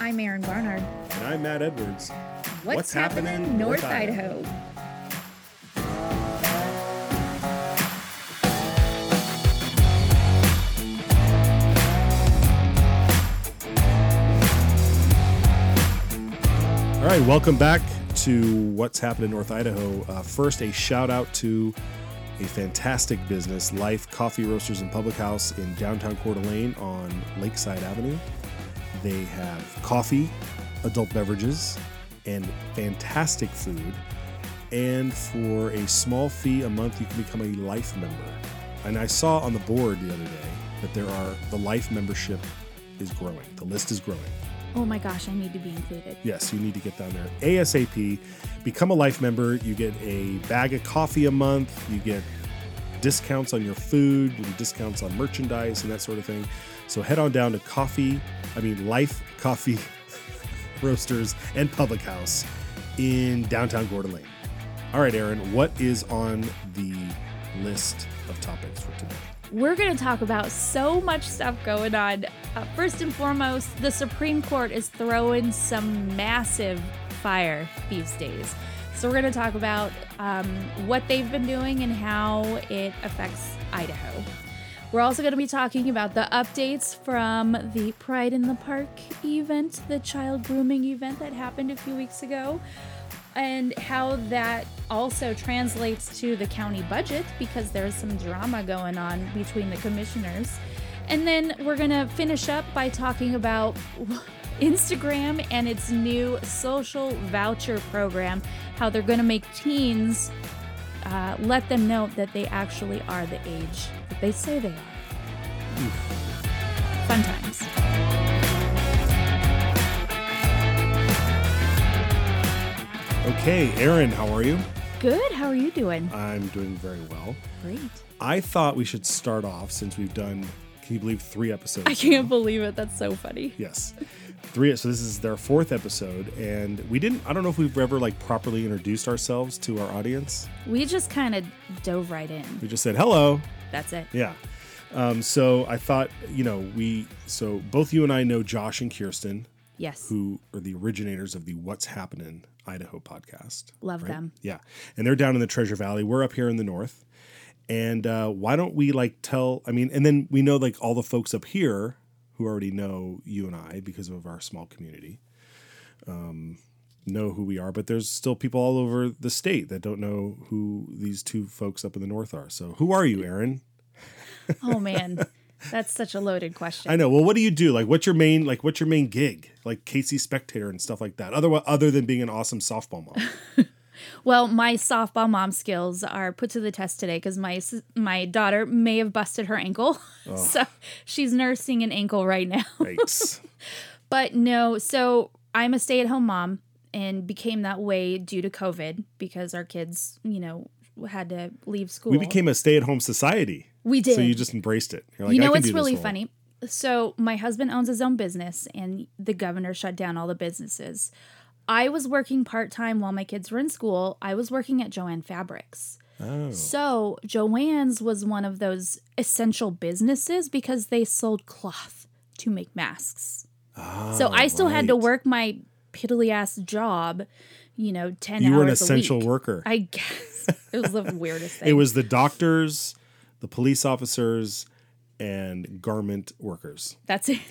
I'm Erin Barnard. And I'm Matt Edwards. What's happening in North Idaho? All right, welcome back to What's Happening in North Idaho. First, a shout out to a fantastic business, Life Coffee Roasters and Public House in downtown Coeur d'Alene on Lakeside Avenue. They have coffee, adult beverages, and fantastic food. And for a small fee a month, you can become a Life member. And I saw on the board the other day that the Life membership is growing. The list is growing. Oh my gosh, I need to be included. Yes, you need to get down there ASAP. Become a Life member. You get a bag of coffee a month. You get discounts on your food and discounts on merchandise and that sort of thing. So head on down to Life Coffee Roasters and Public House in downtown Coeur d'Alene. All right, Erin, what is on the list of topics for today? We're going to talk about so much stuff going on. First and foremost, the Supreme Court is throwing some massive fire these days. So we're going to talk about what they've been doing and how it affects Idaho. We're also going to be talking about the updates from the Pride in the Park event, the child grooming event that happened a few weeks ago, and how that also translates to the county budget because there's some drama going on between the commissioners. And then we're going to finish up by talking about Instagram and its new social voucher program, how they're going to make teens let them know that they actually are the age that they say they are. Fun times. Okay, Erin, how are you? Good. How are you doing? I'm doing very well. Great. I thought we should start off since we've done, can you believe, 3 episodes? I can't believe it. That's so funny. Yes. 3. So this is their 4th episode, and I don't know if we've ever properly introduced ourselves to our audience. We just kind of dove right in. We just said, hello. That's it. Yeah. So I thought, so both you and I know Josh and Kirsten. Yes. Who are the originators of the What's Happening Idaho podcast. Love right? them. Yeah. And they're down in the Treasure Valley. We're up here in the north. And why don't we and then we know all the folks up here who already know you and I because of our small community, know who we are, but there's still people all over the state that don't know who these 2 folks up in the north are. So who are you, Erin? Oh man, that's such a loaded question. I know. Well, what do you do? What's your main gig? Like Casey Spectator and stuff like that. Other than being an awesome softball mom. Well, my softball mom skills are put to the test today because my daughter may have busted her ankle. Oh. So she's nursing an ankle right now. Right. But no, so I'm a stay-at-home mom and became that way due to COVID because our kids, had to leave school. We became a stay-at-home society. We did. So you just embraced it. You're like, it's really funny. So my husband owns his own business and the governor shut down all the businesses. I was working part-time while my kids were in school. I was working at Joann Fabrics. Oh. So Joann's was one of those essential businesses because they sold cloth to make masks. Oh, so I still had to work my piddly-ass job, 10 hours a week. You were an essential worker. I guess. It was the weirdest thing. It was the doctors, the police officers, and garment workers. That's it.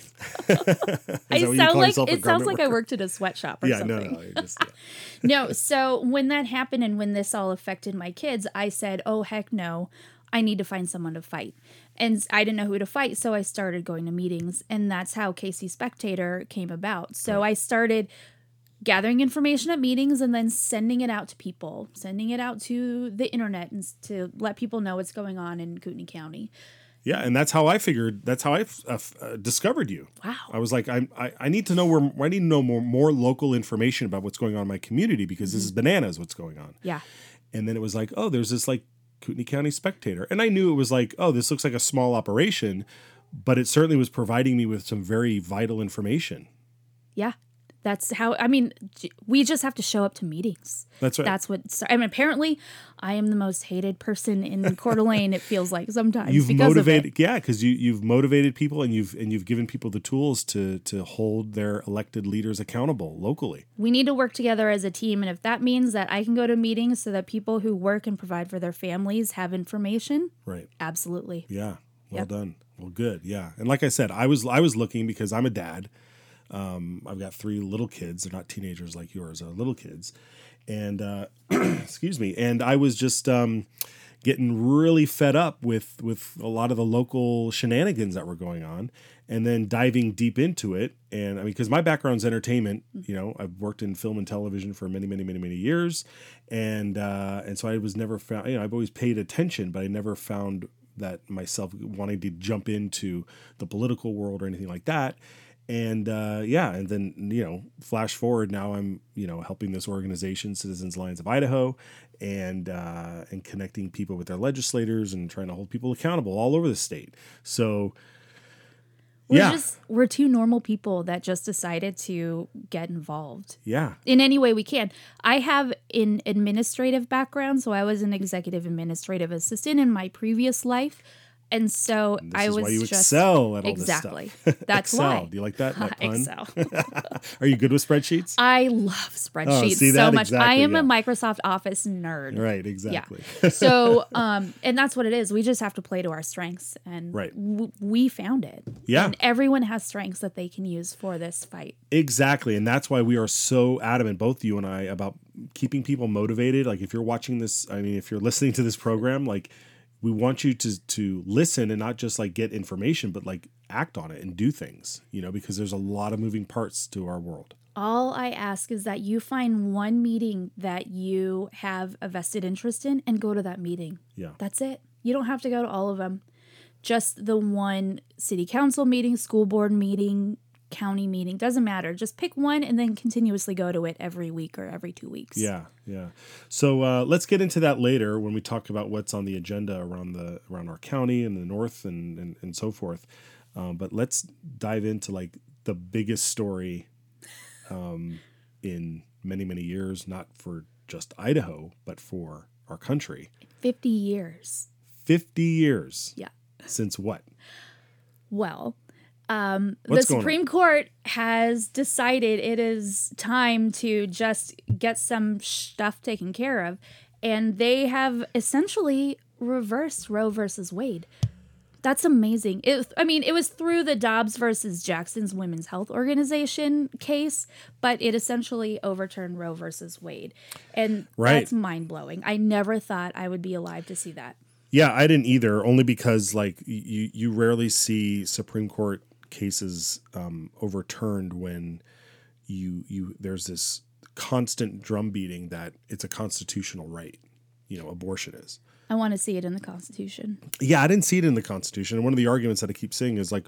It sounds like I worked at a sweatshop or something. No. No, so when that happened and when this all affected my kids, I said, oh, heck no, I need to find someone to fight. And I didn't know who to fight, so I started going to meetings, and that's how Casey Spectator came about. So I started gathering information at meetings and then sending it out to people, sending it out to the internet and to let people know what's going on in Kootenai County. Yeah, and that's how I discovered you. Wow. I was like, I need to know I need to know more local information about what's going on in my community because this is bananas what's going on. Yeah. And then it was like, oh, there's this Kootenai County Spectator. And I knew it was oh, this looks like a small operation, but it certainly was providing me with some very vital information. Yeah. That's how, I mean, we just have to show up to meetings. That's right. That's what, I mean, apparently I am the most hated person in Coeur d'Alene, it feels like sometimes. You've because motivated, because you've motivated people and you've given people the tools to hold their elected leaders accountable locally. We need to work together as a team. And if that means that I can go to meetings so that people who work and provide for their families have information, right? Absolutely. Yeah. Well done. Well, good. Yeah. And like I said, I was looking because I'm a dad. I've got 3 little kids. They're not teenagers like yours, little kids. And, excuse me. And I was just, getting really fed up with a lot of the local shenanigans that were going on, and then diving deep into it. And I mean, because my background's entertainment, I've worked in film and television for many, many, many, many years. And so I was never found, I've always paid attention, but I never found that myself wanting to jump into the political world or anything like that. And and then, flash forward, now I'm, helping this organization, Citizens Alliance of Idaho, and connecting people with their legislators and trying to hold people accountable all over the state. So, we're 2 normal people that just decided to get involved. Yeah. In any way we can. I have an administrative background, so I was an executive administrative assistant in my previous life. And so and I was why you just excel at all exactly. This stuff. That's excel. why. Do you like that pun? Excel. Are you good with spreadsheets? I love spreadsheets so much. Exactly, I am a Microsoft Office nerd. Right, exactly. Yeah. So, and that's what it is. We just have to play to our strengths, and we found it. Yeah. And everyone has strengths that they can use for this fight. Exactly. And that's why we are so adamant, both you and I, about keeping people motivated. Like if you're watching this, if you're listening to this program, like we want you to listen and not just like get information, but like act on it and do things, because there's a lot of moving parts to our world. All I ask is that you find one meeting that you have a vested interest in and go to that meeting. Yeah. That's it. You don't have to go to all of them. Just the one city council meeting, school board meeting, county meeting, doesn't matter. Just pick one and then continuously go to it every week or every 2 weeks. Yeah. So let's get into that later when we talk about what's on the agenda around our county and the north and so forth. But let's dive into like the biggest story in many, many years, not for just Idaho, but for our country. 50 years. 50 years. Yeah. Since what? Well, the Supreme Court has decided it is time to just get some stuff taken care of, and they have essentially reversed Roe versus Wade. That's amazing. It was through the Dobbs versus Jackson's Women's Health Organization case, but it essentially overturned Roe versus Wade, and that's mind-blowing. I never thought I would be alive to see that. Yeah, I didn't either, only because like you rarely see Supreme Court cases overturned when there's this constant drum beating that it's a constitutional right, abortion is. I want to see it in the Constitution. Yeah, I didn't see it in the Constitution. And one of the arguments that I keep seeing is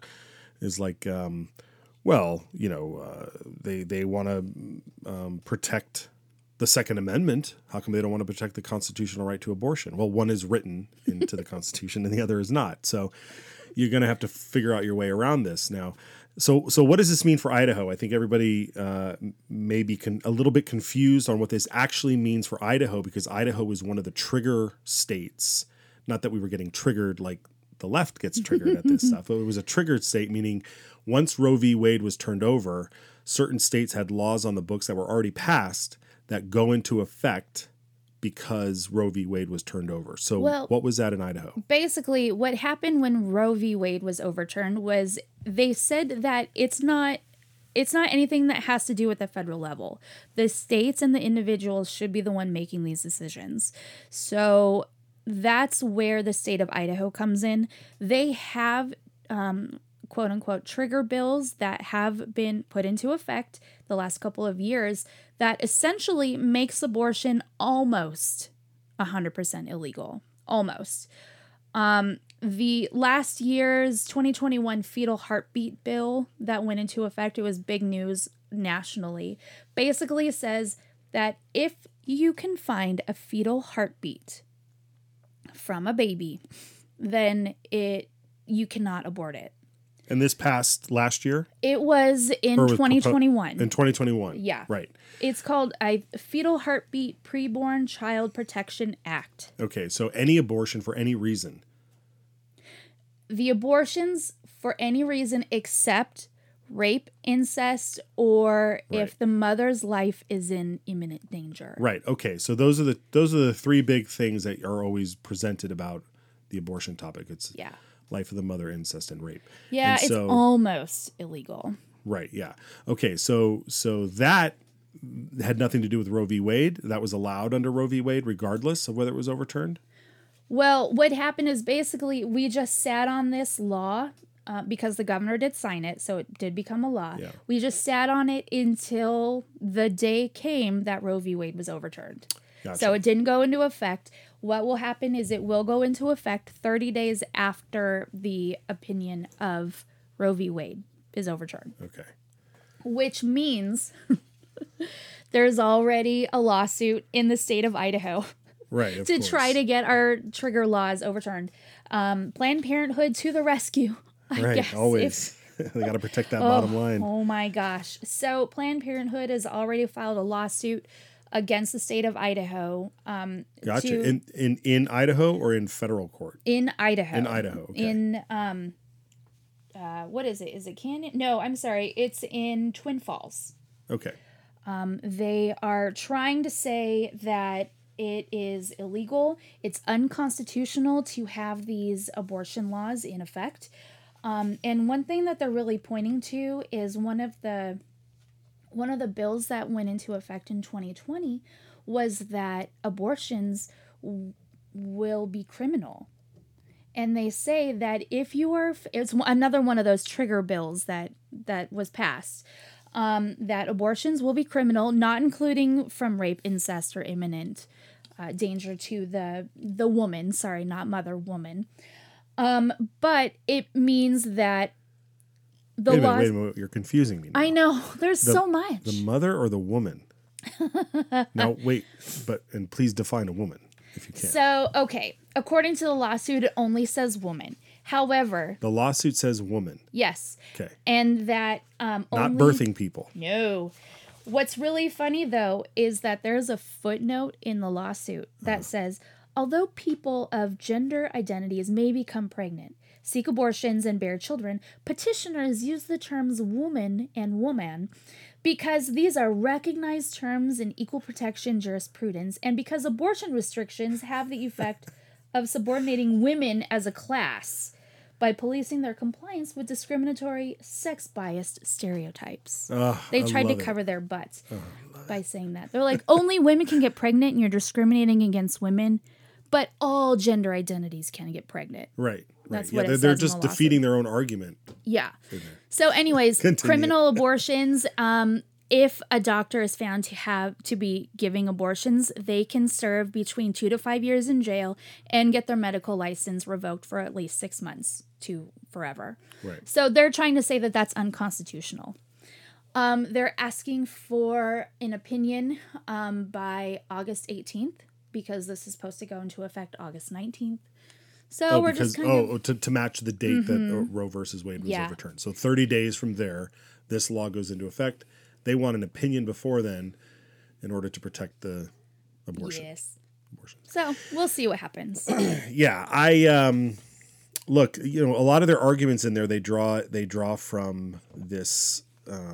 they want to protect the Second Amendment. How come they don't want to protect the constitutional right to abortion? Well, one is written into the Constitution and the other is not. So you're going to have to figure out your way around this now. So what does this mean for Idaho? I think everybody may be a little bit confused on what this actually means for Idaho, because Idaho is one of the trigger states. Not that we were getting triggered like the left gets triggered at this stuff, but it was a triggered state, meaning once Roe v. Wade was turned over, certain states had laws on the books that were already passed that go into effect because Roe v. Wade was turned over. So what was that in Idaho? Basically, what happened when Roe v. Wade was overturned was they said that it's not anything that has to do with the federal level. The states and the individuals should be the one making these decisions. So that's where the state of Idaho comes in. They have quote unquote trigger bills that have been put into effect the last couple of years that essentially makes abortion almost 100% illegal. Almost. The last year's 2021 fetal heartbeat bill that went into effect, it was big news nationally, basically says that if you can find a fetal heartbeat from a baby, then you cannot abort it. And this passed last year? It was in Or was 2021. In 2021. Yeah. Right. It's called Fetal Heartbeat Preborn Child Protection Act. Okay, so any abortion for any reason. The abortions for any reason except rape, incest, or if the mother's life is in imminent danger. Right. Okay. So those are the three big things that are always presented about the abortion topic. It's life of the mother, incest, and rape. Yeah, and it's almost illegal. Right. Yeah. Okay. So that had nothing to do with Roe v. Wade. That was allowed under Roe v. Wade, regardless of whether it was overturned. Well, what happened is basically we just sat on this law because the governor did sign it, so it did become a law. Yeah. We just sat on it until the day came that Roe v. Wade was overturned. Gotcha. So it didn't go into effect. What will happen is it will go into effect 30 days after the opinion of Roe v. Wade is overturned. Okay. Which means there's already a lawsuit in the state of Idaho. Right, to try to get our trigger laws overturned. Planned Parenthood to the rescue, I guess. Always. They got to protect that bottom line. Oh my gosh. So Planned Parenthood has already filed a lawsuit against the state of Idaho. Gotcha. In Idaho or in federal court? In Idaho. In Idaho, okay. In, what is it? Is it Canyon? No, I'm sorry. It's in Twin Falls. Okay. They are trying to say that it is illegal. It's unconstitutional to have these abortion laws in effect. And one thing that they're really pointing to is one of the bills that went into effect in 2020 was that abortions will be criminal. And they say that if you are, it's another one of those trigger bills that was passed, that abortions will be criminal, not including from rape, incest, or imminent danger to the woman. Sorry, not mother, woman. But it means that the laws... Wait a minute. You're confusing me now. I know. There's so much. The mother or the woman? Now, wait. And please define a woman, if you can. So, okay. According to the lawsuit, it only says woman. However... The lawsuit says woman. Yes. Okay. And that... Not birthing people. No. What's really funny, though, is that there's a footnote in the lawsuit that says, although people of gender identities may become pregnant, seek abortions, and bear children, petitioners use the terms woman and woman because these are recognized terms in equal protection jurisprudence and because abortion restrictions have the effect of subordinating women as a class by policing their compliance with discriminatory, sex-biased stereotypes. They tried to cover their butts by saying that. They're like, only women can get pregnant and you're discriminating against women, but all gender identities can get pregnant. Right. That's what it says they're in just the defeating their own argument. Yeah. So anyways, criminal abortions, if a doctor is found to be giving abortions, they can serve between 2 to 5 years in jail and get their medical license revoked for at least 6 months to forever. Right. So they're trying to say that that's unconstitutional. They're asking for an opinion by August 18th because this is supposed to go into effect August 19th. So we're just kind of... to match the date that Roe versus Wade was overturned. So 30 days from there, this law goes into effect. They want an opinion before then in order to protect the abortion. Yes. So we'll see what happens. Yeah, I look, a lot of their arguments in there they draw from this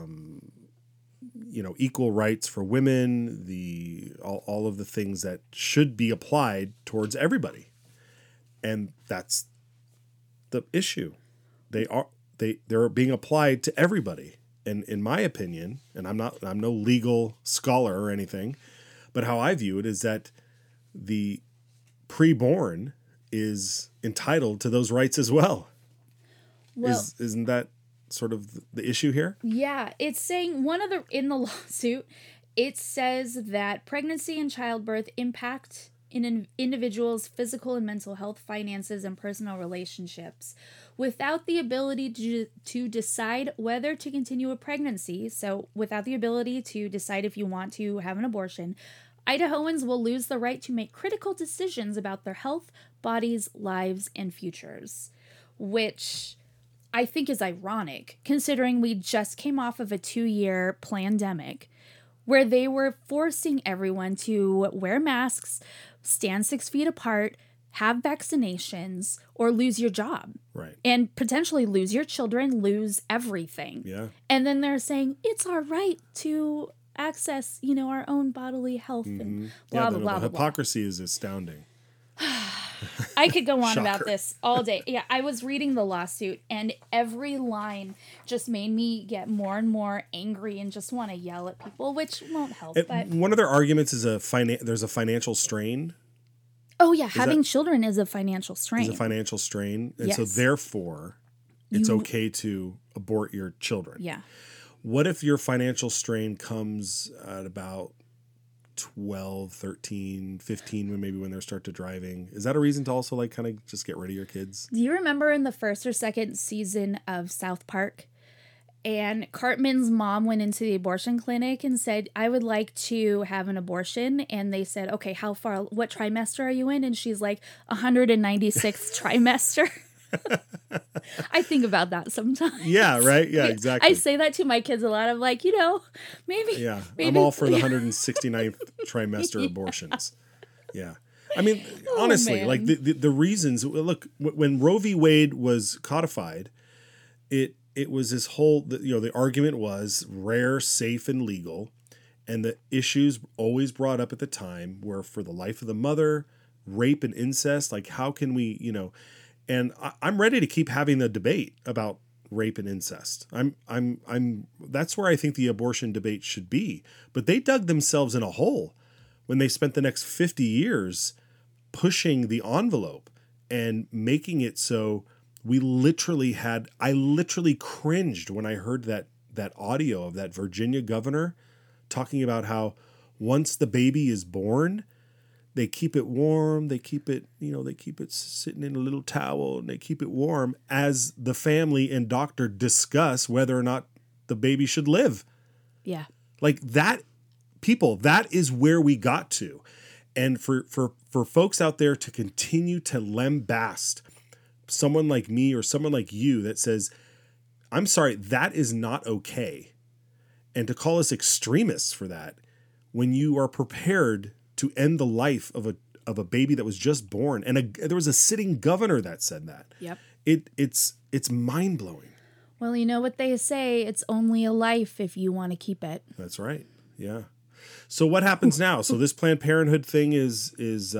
equal rights for women, all of the things that should be applied towards everybody. And that's the issue. They're being applied to everybody. And in my opinion, and I'm no legal scholar or anything, but how I view it is that the preborn is entitled to those rights as well. Isn't that sort of the issue here? Yeah, it's saying in the lawsuit, it says that pregnancy and childbirth impact in an individual's physical and mental health, finances, and personal relationships. Without the ability to decide whether to continue a pregnancy, so without the ability to decide if you want to have an abortion, Idahoans will lose the right to make critical decisions about their health, bodies, lives, and futures. Which I think is ironic, considering we just came off of a 2-year pandemic where they were forcing everyone to wear masks, stand 6 feet apart, have vaccinations, or lose your job. Right. And potentially lose your children, lose everything. Yeah. And then they're saying it's our right to access, our own bodily health and blah, blah, blah, the blah, blah. hypocrisy is astounding. I could go on Shocker. about this all day. Yeah, I was reading the lawsuit, and every line just made me get more and more angry and just want to yell at people, which won't help. But One of their arguments is there's a financial strain. oh yeah, having children is a financial strain. Is a financial strain, and so Yes. therefore, it's okay to abort your children. Yeah. What if your financial strain comes at about 12, 13, 15, when they start to driving? Is that a reason to also like kind of just get rid of your kids? Do you remember in the first or second season of South Park? And Cartman's mom went into the abortion clinic and said, I would like to have an abortion. And they said, okay, what trimester are you in? And she's like, 196th trimester. I think about that sometimes. Yeah, right? Yeah, exactly. I say that to my kids a lot. I'm like, maybe. Yeah, maybe. I'm all for the 169th trimester abortions. Yeah. I mean, honestly, man. like the reasons, look, when Roe v. Wade was codified, it was this whole, the argument was rare, safe, and legal. And the issues always brought up at the time were for the life of the mother, rape and incest. Like, how can we, and I'm ready to keep having the debate about rape and incest. That's where I think the abortion debate should be. But they dug themselves in a hole when they spent the next 50 years pushing the envelope and making it so I literally cringed when I heard that audio of that Virginia governor talking about how once the baby is born, they keep it warm, they keep it sitting in a little towel, and they keep it warm as the family and doctor discuss whether or not the baby should live. Yeah. Like that, people, that is where we got to. And for folks out there to continue to lambast someone like me or someone like you that says, I'm sorry, that is not okay. And to call us extremists for that, when you are prepared to end the life of a baby that was just born. And there was a sitting governor that said that. Yep. It's mind-blowing. Well, you know what they say, it's only a life if you want to keep it. That's right. Yeah. So what happens now? So this Planned Parenthood thing is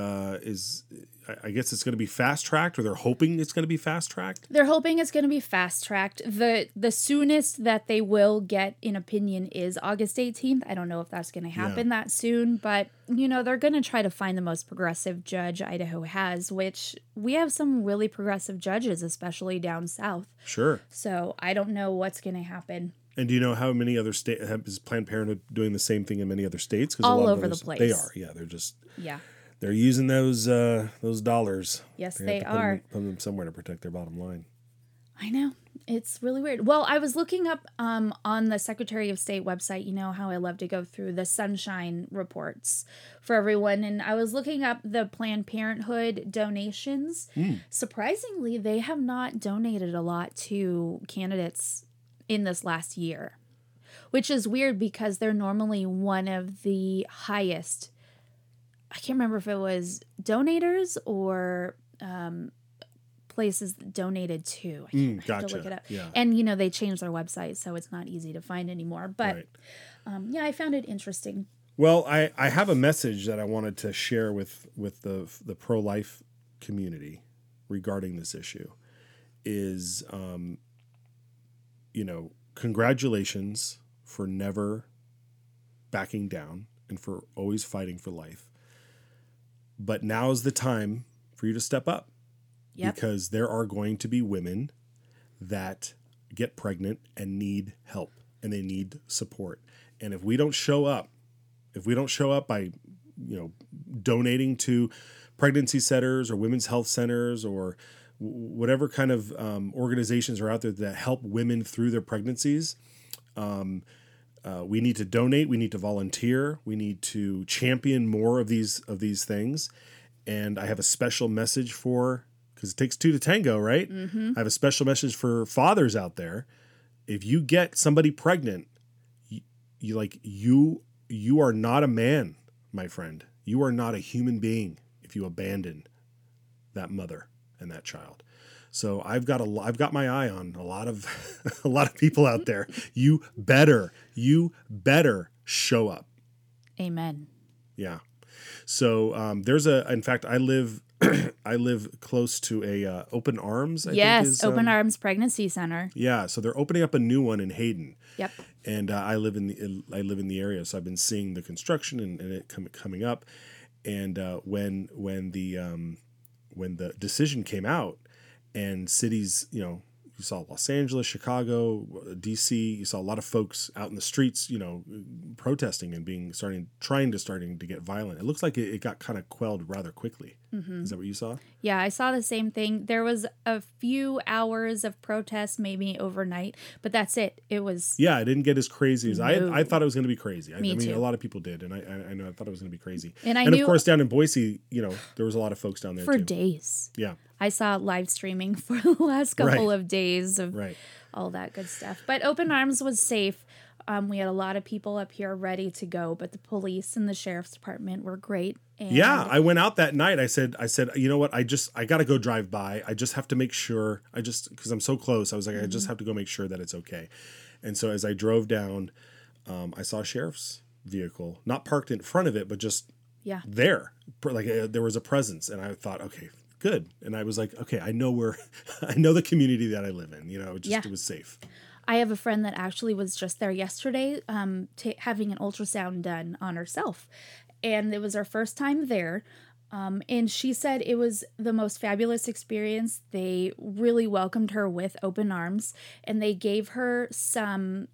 I guess it's going to be fast-tracked, or they're hoping it's going to be fast-tracked? They're hoping it's going to be fast-tracked. The soonest that they will get an opinion is August 18th. I don't know if that's going to happen that soon, but, they're going to try to find the most progressive judge Idaho has, which we have some really progressive judges, especially down south. Sure. So I don't know what's going to happen. And do you know how many other states is Planned Parenthood doing the same thing in many other states? 'Cause all over the place. They are. Yeah, they're just. Yeah. They're using those dollars. Yes, They they have to are. Put them somewhere to protect their bottom line. I know. It's really weird. Well, I was looking up on the Secretary of State website, you know how I love to go through the sunshine reports for everyone. And I was looking up the Planned Parenthood donations. Surprisingly, they have not donated a lot to candidates in this last year, which is weird because they're normally one of the highest. I can't remember if it was donators or places donated to. I have to look it up. Yeah. And, they changed their website, so it's not easy to find anymore. But, Right. I found it interesting. Well, I have a message that I wanted to share with the pro-life community regarding this issue is, congratulations for never backing down and for always fighting for life. But now is the time for you to step up. Yep. Because there are going to be women that get pregnant and need help and they need support. And if we don't show up by, donating to pregnancy centers or women's health centers or whatever kind of organizations are out there that help women through their pregnancies, we need to donate. We need to volunteer. We need to champion more of these things. And I have a special message for because it takes two to tango, right? Mm-hmm. I have a special message for fathers out there. If you get somebody pregnant, you are not a man, my friend. You are not a human being if you abandon that mother and that child. So I've got my eye on a lot of a lot of people out there. You better show up. Amen. Yeah. So in fact, I live close to a Open Arms. I think is, Open Arms Pregnancy Center. Yeah. So they're opening up a new one in Hayden. Yep. And I live in the area, so I've been seeing the construction and it coming up. And when the decision came out, and cities, you saw Los Angeles, Chicago, DC, you saw a lot of folks out in the streets, protesting and starting to get violent. It looks like it got kind of quelled rather quickly. Mm-hmm. Is that what you saw? Yeah, I saw the same thing. There was a few hours of protest, maybe overnight, but that's it. It was... Yeah, it didn't get as crazy as I thought it was going to be crazy. Me too. A lot of people did, and I know I thought it was going to be crazy. And of course, down in Boise, there was a lot of folks down there for too. days. Yeah. I saw live streaming for the last couple of days of all that good stuff. But Open Arms was safe. We had a lot of people up here ready to go, but the police and the sheriff's department were great. And yeah, I went out that night. I said, you know what? I got to go drive by. I just have to make sure. Because I'm so close. I was like, I just have to go make sure that it's okay. And so as I drove down, I saw a sheriff's vehicle, not parked in front of it, but just there. Like there was a presence, and I thought, okay, good. And I was like, okay, I know the community that I live in. It was safe. I have a friend that actually was just there yesterday, having an ultrasound done on herself. And it was her first time there. And she said it was the most fabulous experience. They really welcomed her with open arms, and they gave her some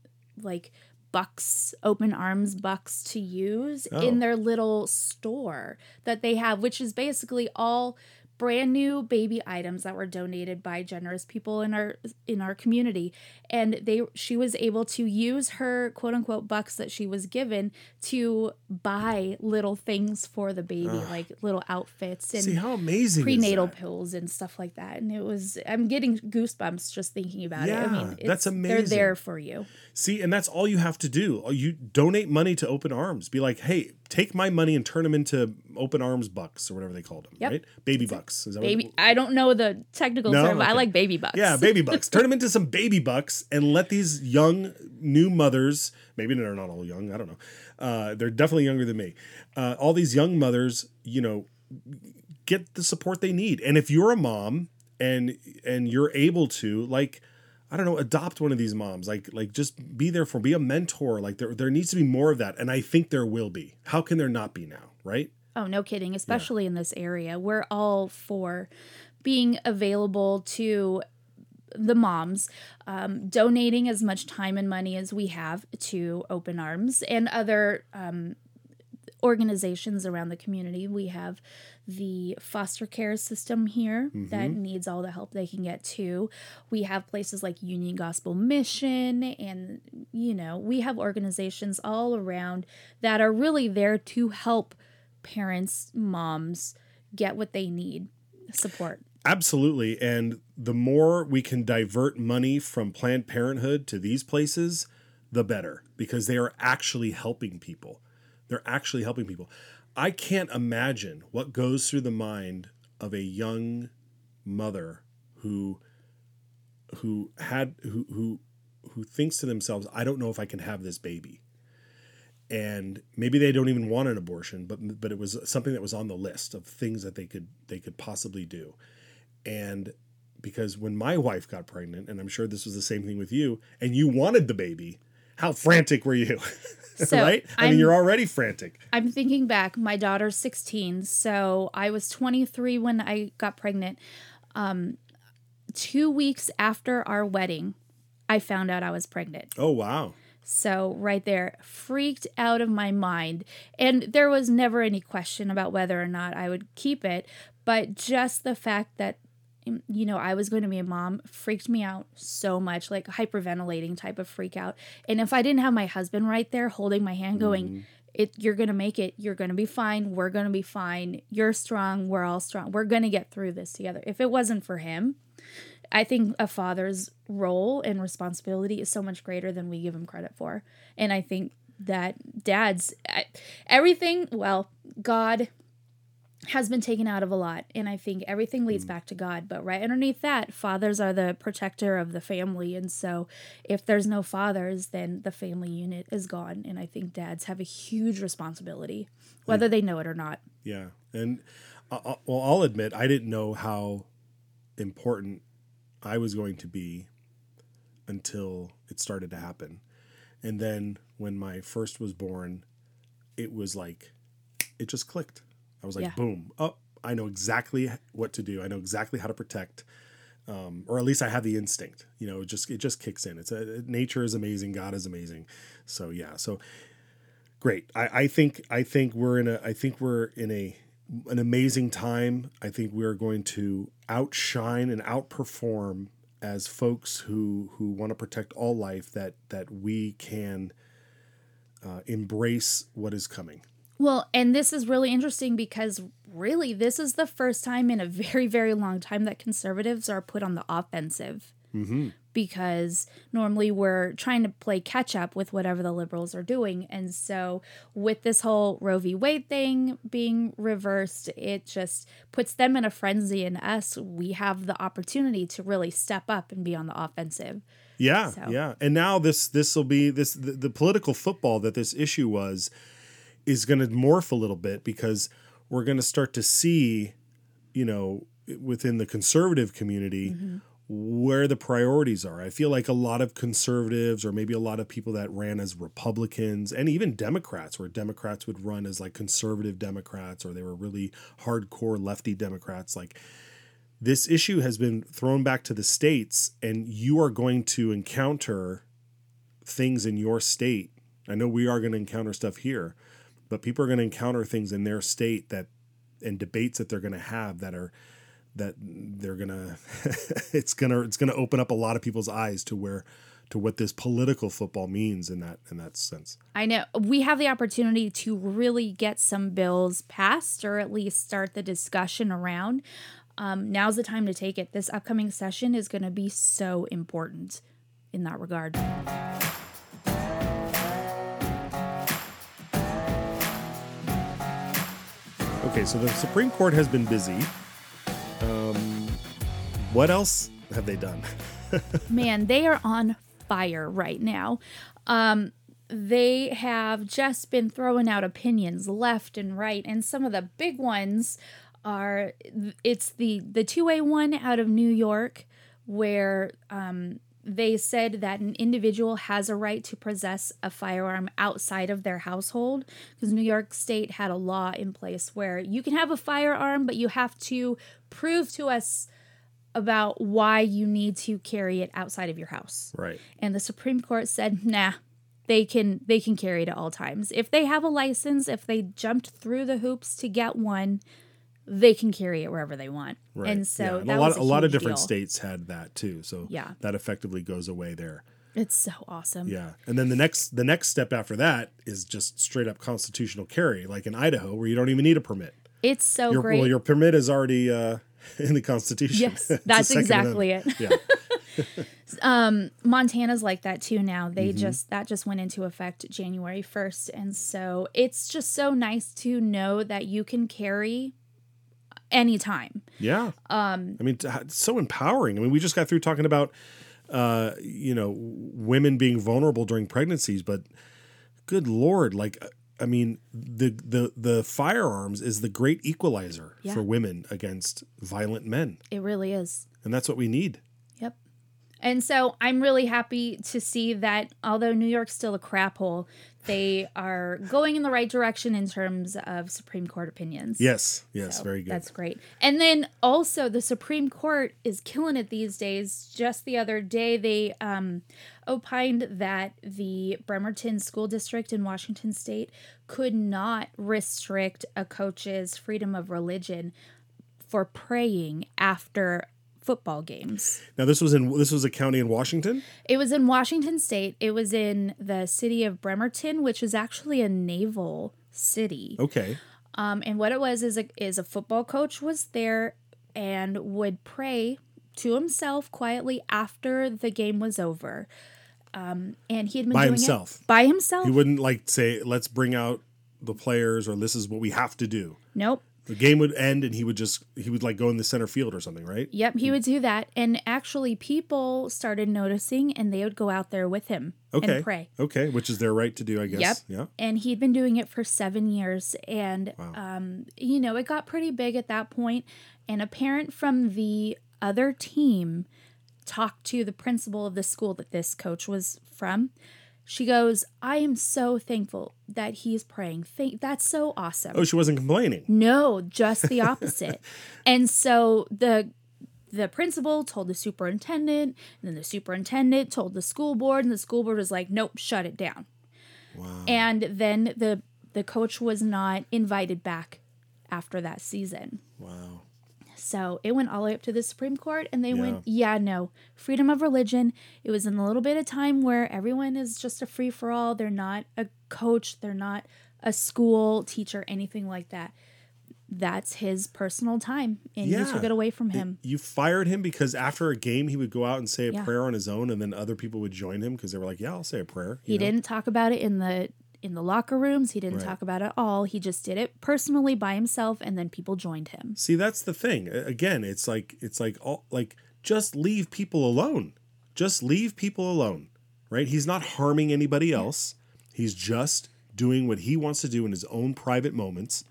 Open Arms bucks to use in their little store that they have, which is basically all brand new baby items that were donated by generous people in our community. And she was able to use her quote unquote bucks that she was given to buy little things for the baby, like little outfits and see how amazing prenatal pills and stuff like that. And I'm getting goosebumps just thinking about it. I mean, that's amazing. They're there for you. See, and that's all you have to do. You donate money to Open Arms. Be like, hey, take my money and turn them into Open Arms bucks or whatever they called them, right? Baby bucks. Is that baby? I don't know the technical term. But I like baby bucks. Yeah, baby bucks. Turn them into some baby bucks and let these young new mothers, maybe they're not all young, I don't know. They're definitely younger than me. All these young mothers, get the support they need. And if you're a mom and you're able to, I don't know, adopt one of these moms, just be there be a mentor. There needs to be more of that. And I think there will be. How can there not be now? Right? Oh, no kidding. Especially in this area. We're all for being available to the moms, donating as much time and money as we have to Open Arms and other organizations around the community. We have the foster care system here that needs all the help they can get too. We have places like Union Gospel Mission, and we have organizations all around that are really there to help parents, moms get what they need, support. Absolutely. And the more we can divert money from Planned Parenthood to these places, the better, because they are actually helping people. They're actually helping people. I can't imagine what goes through the mind of a young mother who thinks to themselves, I don't know if I can have this baby. And maybe they don't even want an abortion, but it was something that was on the list of things that they could possibly do. And because when my wife got pregnant, and I'm sure this was the same thing with you, and you wanted the baby, how frantic were you? So right? I mean, you're already frantic. I'm thinking back. My daughter's 16, so I was 23 when I got pregnant. 2 weeks after our wedding, I found out I was pregnant. Oh, wow. So right there, freaked out of my mind. And there was never any question about whether or not I would keep it. But just the fact that, I was going to be a mom freaked me out so much, like hyperventilating type of freak out. And if I didn't have my husband right there holding my hand going, You're going to make it. You're going to be fine. We're going to be fine. You're strong. We're all strong. We're going to get through this together. If it wasn't for him, I think a father's role and responsibility is so much greater than we give him credit for. And I think that dads, everything, well, God has been taken out of a lot. And I think everything leads back to God. But right underneath that, fathers are the protector of the family. And so if there's no fathers, then the family unit is gone. And I think dads have a huge responsibility, whether they know it or not. Yeah. And I'll admit, I didn't know how important I was going to be until it started to happen. And then when my first was born, it was like, it just clicked. I was like, boom. Oh, I know exactly what to do. I know exactly how to protect, or at least I have the instinct. You know, it just kicks in. Nature is amazing. God is amazing. So yeah. So great. I think we're in an amazing time. I think we're going to outshine and outperform as folks who want to protect all life. That we can embrace what is coming. Well, and this is really interesting because really this is the first time in a very, very long time that conservatives are put on the offensive. Mm-hmm. Because normally we're trying to play catch up with whatever the liberals are doing. And so with this whole Roe v. Wade thing being reversed, it just puts them in a frenzy, and us, we have the opportunity to really step up and be on the offensive. Yeah. So. Yeah. And now this will be the political football that this issue is going to morph a little bit, because we're going to start to see, you know, within the conservative community, where the priorities are. I feel like a lot of conservatives, or maybe a lot of people that ran as Republicans, and even Democrats, where Democrats would run as like conservative Democrats, or they were really hardcore lefty Democrats. Like, this issue has been thrown back to the states, and you are going to encounter things in your state. I know we are going to encounter stuff here, but people are going to encounter things in their state and debates that they're going to have it's going to open up a lot of people's eyes to what this political football means in that sense. I know we have the opportunity to really get some bills passed, or at least start the discussion around. Now's the time to take it. This upcoming session is going to be so important in that regard. Okay, so the Supreme Court has been busy. What else have they done? Man, they are on fire right now. They have just been throwing out opinions left and right, and some of the big ones are, it's the 2A one out of New York, where they said that an individual has a right to possess a firearm outside of their household, because New York State had a law in place where you can have a firearm, but you have to prove to us about why you need to carry it outside of your house. Right. And the Supreme Court said, nah, they can carry it at all times. If they have a license, if they jumped through the hoops to get one, they can carry it wherever they want. Right. And so yeah. And that was a lot of different deal. States had that too. So yeah, that effectively goes away there. It's so awesome. Yeah. And then the next step after that is just straight up constitutional carry, like in Idaho, where you don't even need a permit. It's so great. Well, your permit is already in the Constitution. Yes, that's exactly it. Yeah. Montana's like that too now. They that just went into effect January 1st. And so it's just so nice to know that you can carry anytime. Yeah. I mean, it's so empowering. I mean, we just got through talking about, women being vulnerable during pregnancies, but good Lord, like, I mean, the firearms is the great equalizer for women against violent men. It really is. And that's what we need. Yep. And so I'm really happy to see that although New York's still a crap hole, they are going in the right direction in terms of Supreme Court opinions. Yes, so very good. That's great. And then also the Supreme Court is killing it these days. Just the other day, they opined that the Bremerton School District in Washington State could not restrict a coach's freedom of religion for praying after football games. Now this was a county in Washington? It was in Washington State. It was in the city of Bremerton, which is actually a naval city. Okay. And what it was is a football coach was there and would pray to himself quietly after the game was over. And he had been By doing himself. it by himself. He wouldn't like say, let's bring out the players or this is what we have to do. Nope. The game would end and he would like go in the center field or something, right? Yep, he would do that. And actually people started noticing and they would go out there with him and pray. Okay, which is their right to do, I guess. Yep. Yeah. And he'd been doing it for 7 years. And, it got pretty big at that point. And a parent from the other team talked to the principal of the school that this coach was from. She goes, I am so thankful that he's praying. That's so awesome. Oh, she wasn't complaining. No, just the opposite. And so the principal told the superintendent, and then the superintendent told the school board, and the school board was like, nope, shut it down. Wow. And then the coach was not invited back after that season. Wow. So it went all the way up to the Supreme Court, and they went, no, freedom of religion. It was in a little bit of time where everyone is just a free-for-all. They're not a coach. They're not a school teacher, anything like that. That's his personal time, and you took it away from him. You fired him because after a game, he would go out and say a prayer on his own, and then other people would join him because they were like, I'll say a prayer. He didn't talk about it in the locker rooms. He didn't talk about it at all. He just did it personally by himself, and then people joined him. See, that's the thing. Again, it's like just leave people alone. Just leave people alone, right? He's not harming anybody else. He's just doing what he wants to do in his own private moments.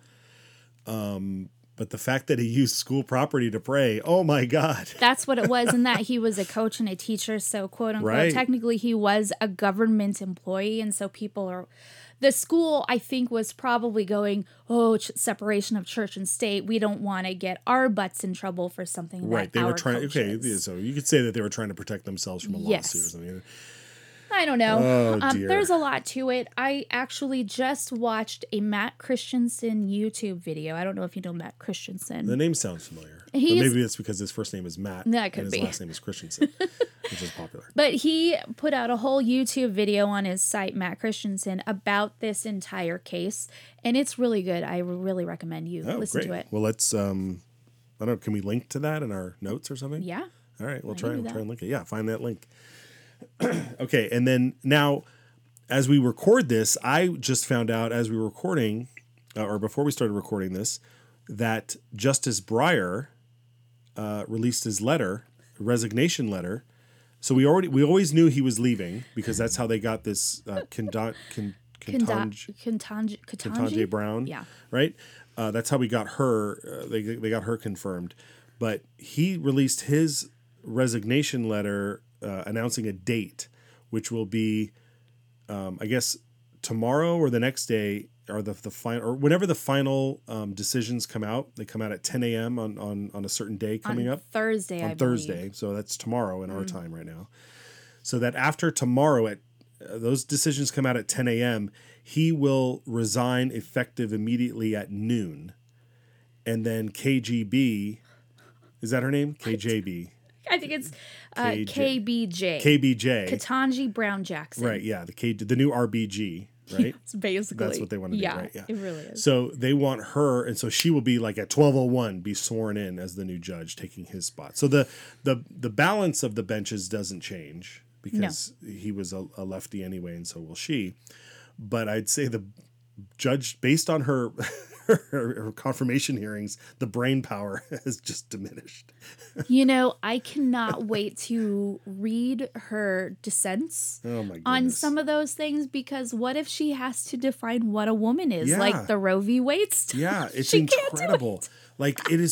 But the fact that he used school property to pray, oh my God. That's what it was, in that he was a coach and a teacher. So quote unquote, technically he was a government employee. And so the school, I think, was probably going, separation of church and state. We don't want to get our butts in trouble for something that They our were trying. coaches. Okay, so you could say that they were trying to protect themselves from a lawsuit or something. I don't know. Oh, dear. There's a lot to it. I actually just watched a Matt Christensen YouTube video. I don't know if you know Matt Christensen. The name sounds familiar. But maybe it's because his first name is Matt. That could and be. his last name is Christensen, which is popular. But he put out a whole YouTube video on his site, Matt Christensen, about this entire case. And it's really good. I really recommend you listen to it. Well, let's, I don't know, can we link to that in our notes or something? Yeah. All right, we'll try and link it. Yeah, find that link. Okay, and then now, as we record this, I just found out as we were recording, or before we started recording this, that Justice Breyer released his resignation letter. So we always knew he was leaving because that's how they got this Ketanji Brown. Yeah. Right? That's how we got her. They got her confirmed. But he released his resignation letter announcing a date, which will be, I guess, tomorrow or the next day, or the final, or whenever the final decisions come out. They come out at 10 a.m. on a certain day coming up. Thursday, on Thursday. So that's tomorrow in our time right now. So that after tomorrow, at those decisions come out at 10 a.m., he will resign effective immediately at noon. And then KGB, is that her name? KJB. I think it's KBJ. KBJ. Ketanji Brown Jackson. Right, yeah. The new RBG, right? It's basically. That's what they want to do, right? Yeah. It really is. So they want her, and so she will be like at 12:01 be sworn in as the new judge, taking his spot. So the balance of the benches doesn't change because he was a lefty anyway, and so will she. But I'd say the judge, based on her confirmation hearings, the brain power has just diminished. I cannot wait to read her dissents on some of those things, because what if she has to define what a woman is, like the Roe v. Wade stuff? Yeah, it's incredible. Like we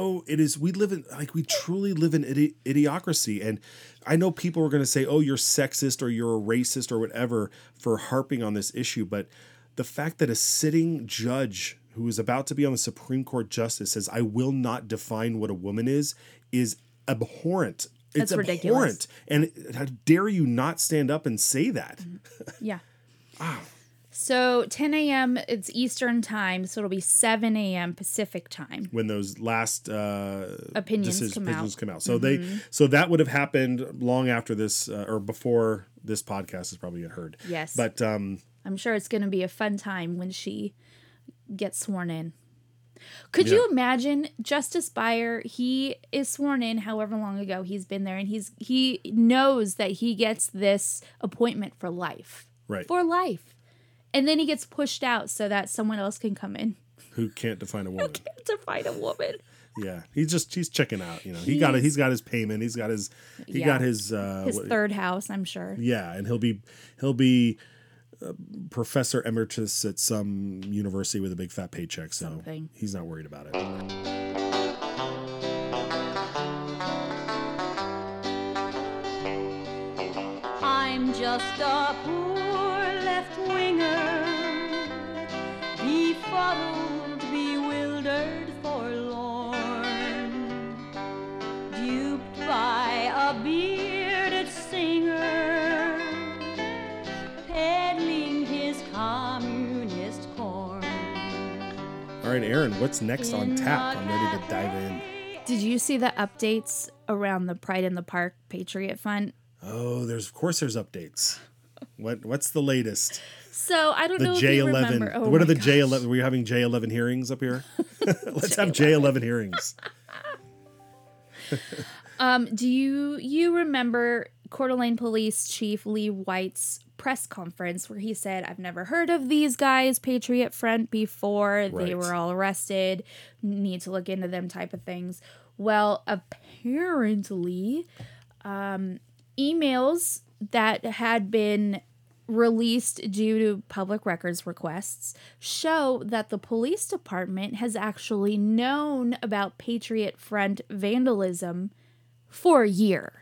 truly live in idiocracy. And I know people are going to say, oh, you're sexist or you're a racist or whatever for harping on this issue. But the fact that a sitting judge who is about to be on the Supreme Court justice says, I will not define what a woman is abhorrent. It's abhorrent. And how dare you not stand up and say that? Yeah. So 10 a.m. it's Eastern time, so it'll be 7 a.m. Pacific time. When those last Opinions come out. So so that would have happened long after this or before this podcast is probably heard. Yes. But I'm sure it's going to be a fun time when she gets sworn in. Could you imagine Justice Breyer? He is sworn in however long ago he's been there, and he knows that he gets this appointment for life. Right. For life. And then he gets pushed out so that someone else can come in. Who can't define a woman? Define a woman. Yeah, he's checking out. He's got his payment. He's got his his third house, I'm sure. Yeah, and he'll be professor emeritus at some university with a big fat paycheck. So he's not worried about it. I'm just a poor left-winger, befuddled, bewildered, forlorn, duped by a bearded singer, peddling his communist corn. All right, Aaron, what's next on tap? I'm ready to dive in. Did you see the updates around the Pride in the Park Patriot Fund? Oh, there's updates. What's the latest? So I don't know if J11. you remember. Oh, what are the J11? We're having J11 hearings up here. Let's have J11 hearings. Do you remember Coeur d'Alene Police Chief Lee White's press conference where he said, "I've never heard of these guys, Patriot Front, before. They were all arrested. Need to look into them," type of things. Well, apparently, emails that had been released due to public records requests show that the police department has actually known about Patriot Front vandalism for a year.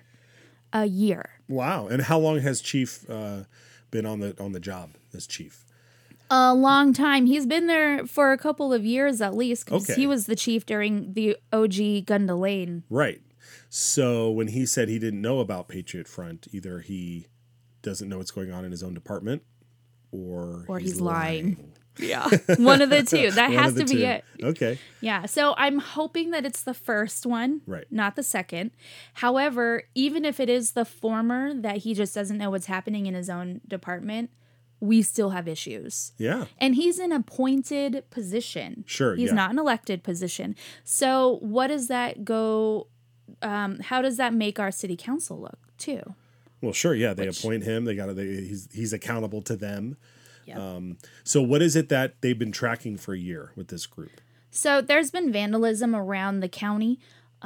Wow. And how long has Chief been on the job as chief? A long time. He's been there for a couple of years at least, because Okay. he was the chief during the OG Gun to Lane. Right. So when he said he didn't know about Patriot Front, either he doesn't know what's going on in his own department or he's lying. Yeah. One of the two. That One has of the to be two. it. Okay. Yeah. So I'm hoping that it's the first one, Right. not the second. However, even if it is the former, that he just doesn't know what's happening in his own department, we still have issues. Yeah. And he's an appointed position. Sure, He's yeah. not an elected position. So what does that go, how does that make our city council look too? Well, sure. Yeah. They appoint him. He's accountable to them. Yep. So what is it that they've been tracking for a year with this group? So there's been vandalism around the county,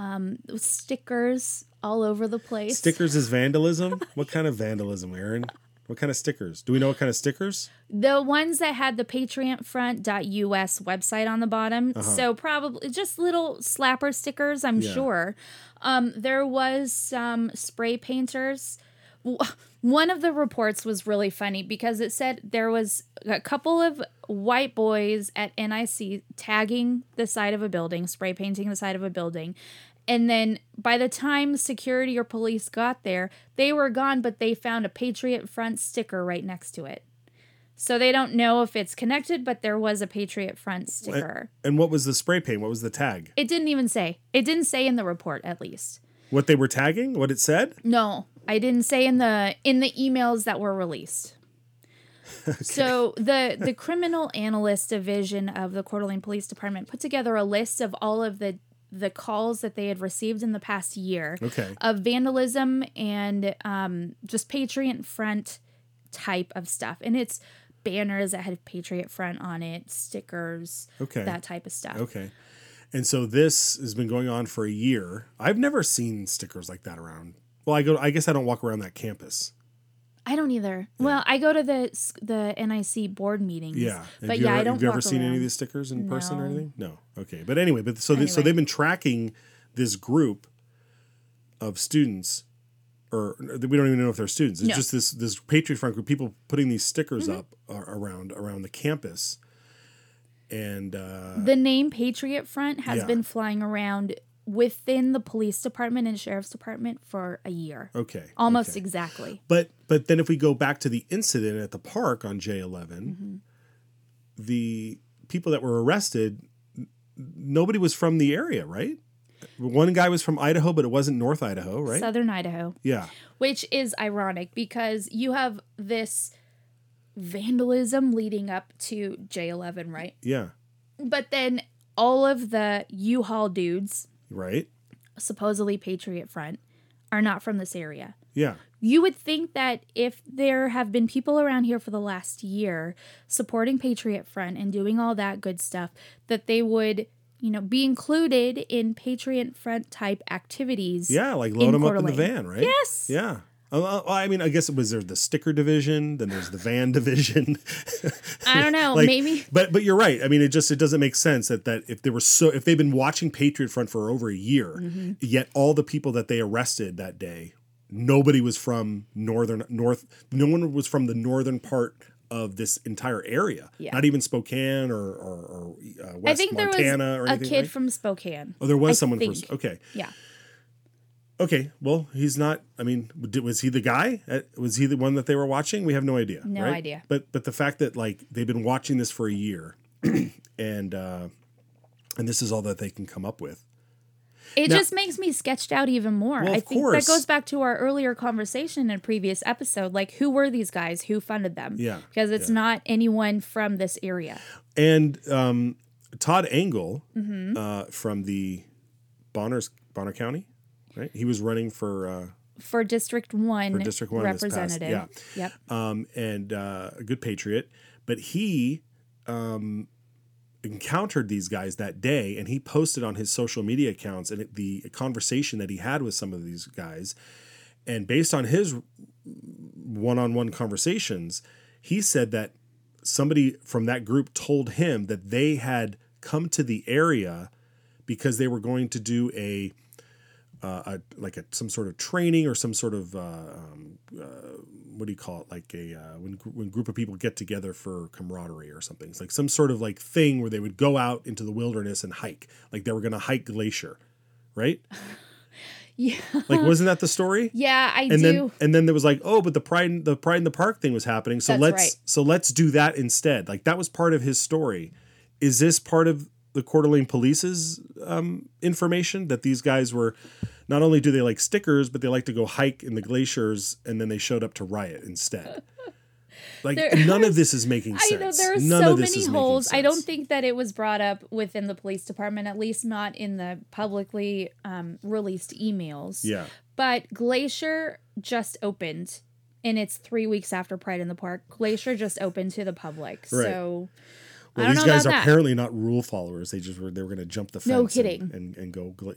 stickers all over the place. Stickers is vandalism? What kind of vandalism, Aaron? What kind of stickers? Do we know what kind of stickers? The ones that had the patriotfront.us website on the bottom. So probably just little slapper stickers, I'm sure. There was some spray painters. One of the reports was really funny because it said there was a couple of white boys at NIC tagging the side of a building, spray painting the side of a building. And then by the time security or police got there, they were gone, but they found a Patriot Front sticker right next to it. So they don't know if it's connected, but there was a Patriot Front sticker. And what was the spray paint? What was the tag? It didn't even say. It didn't say in the report, at least. What they were tagging? What it said? No, I didn't say in the emails that were released. Okay. So the Criminal Analyst Division of the Coeur d'Alene Police Department put together a list of all of the calls that they had received in the past year of vandalism and just Patriot Front type of stuff. And it's banners that had Patriot Front on it, stickers, that type of stuff. Okay. And so this has been going on for a year. I've never seen stickers like that around. Well, I guess I don't walk around that campus. I don't either. Yeah. Well, I go to the NIC board meetings. Yeah. But I don't. Have you ever seen any of these stickers in person or anything? No. Okay. But anyway, so they've been tracking this group of students, or we don't even know if they're students. It's just this Patriot Front group, people putting these stickers up around the campus. And the name Patriot Front has been flying around within the police department and sheriff's department for a year. Okay. Almost okay. exactly. But then if we go back to the incident at the park on J11, the people that were arrested, nobody was from the area, right? One guy was from Idaho, but it wasn't North Idaho, right? Southern Idaho. Yeah. Which is ironic because you have this vandalism leading up to J11, right? Yeah. But then all of the U-Haul dudes, Right. supposedly Patriot Front, are not from this area. Yeah. You would think that if there have been people around here for the last year supporting Patriot Front and doing all that good stuff, that they would, be included in Patriot Front type activities. Yeah, like load them Coeur up in the d'Alene. van, right? Yes. Yeah. I mean, I guess it was there the sticker division, then there's the van division. I don't know, maybe. But you're right. I mean, it doesn't make sense that if they've been watching Patriot Front for over a year, yet all the people that they arrested that day, nobody was from no one was from the northern part of this entire area. Yeah. Not even Spokane or West I think Montana there or was a anything. kid right? from Spokane. Oh, there was I someone think. from okay. Yeah. Okay, well, he's not. I mean, was he the guy? Was he the one that they were watching? We have no idea. No right? idea. But the fact that like they've been watching this for a year, and this is all that they can come up with. It Now- just makes me sketched out even more. Well, I of think course. that goes back to our earlier conversation in a previous episode. Like, who were these guys? Who funded them? Yeah, Because it's not anyone from this area. And Todd Engel Mm-hmm. from the Bonner County, right? He was running for District 1 District 1 this past- representative. yeah. Yep. and a good patriot, but he encountered these guys that day, and he posted on his social media accounts and the conversation that he had with some of these guys, and based on his one-on-one conversations, he said that somebody from that group told him that they had come to the area because they were going to do some sort of training or some sort of what do you call it? Like when a group of people get together for camaraderie or something. It's like some sort of like thing where they would go out into the wilderness and hike. Like they were going to hike Glacier, right? Yeah. Like wasn't that the story? Yeah, I And do. then there was like, oh, but the Pride in the Park thing was happening, so That's let's do that instead. Like that was part of his story. Is this part of the Coeur d'Alene Police's information that these guys were? Not only do they like stickers, but they like to go hike in the glaciers, and then they showed up to riot instead. Like none of this is making sense. I know there are None so of this many is making holes. I don't sense. think that it was brought up within the police department, at least not in the publicly released emails. Yeah. But Glacier just opened, and it's 3 weeks after Pride in the Park. Glacier just opened to the public. Right. So Well, I don't these know guys about are that. apparently not rule followers. They were going to jump the fence. No kidding. And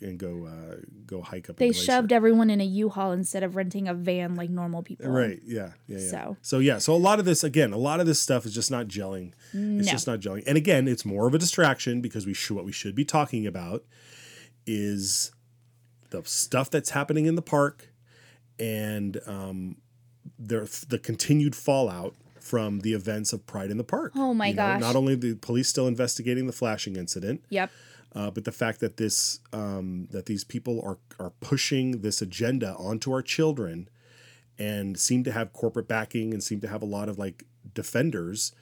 go hike up. They a glacier. shoved everyone in a U-Haul instead of renting a van like normal people. Right. Yeah. So a lot of this stuff is just not gelling. It's just not gelling. And again, it's more of a distraction because what we should be talking about is the stuff that's happening in the park and the continued fallout from the events of Pride in the Park. Oh my gosh. Not only the police still investigating the flashing incident. Yep. But the fact that that these people are pushing this agenda onto our children and seem to have corporate backing and seem to have a lot of like defenders.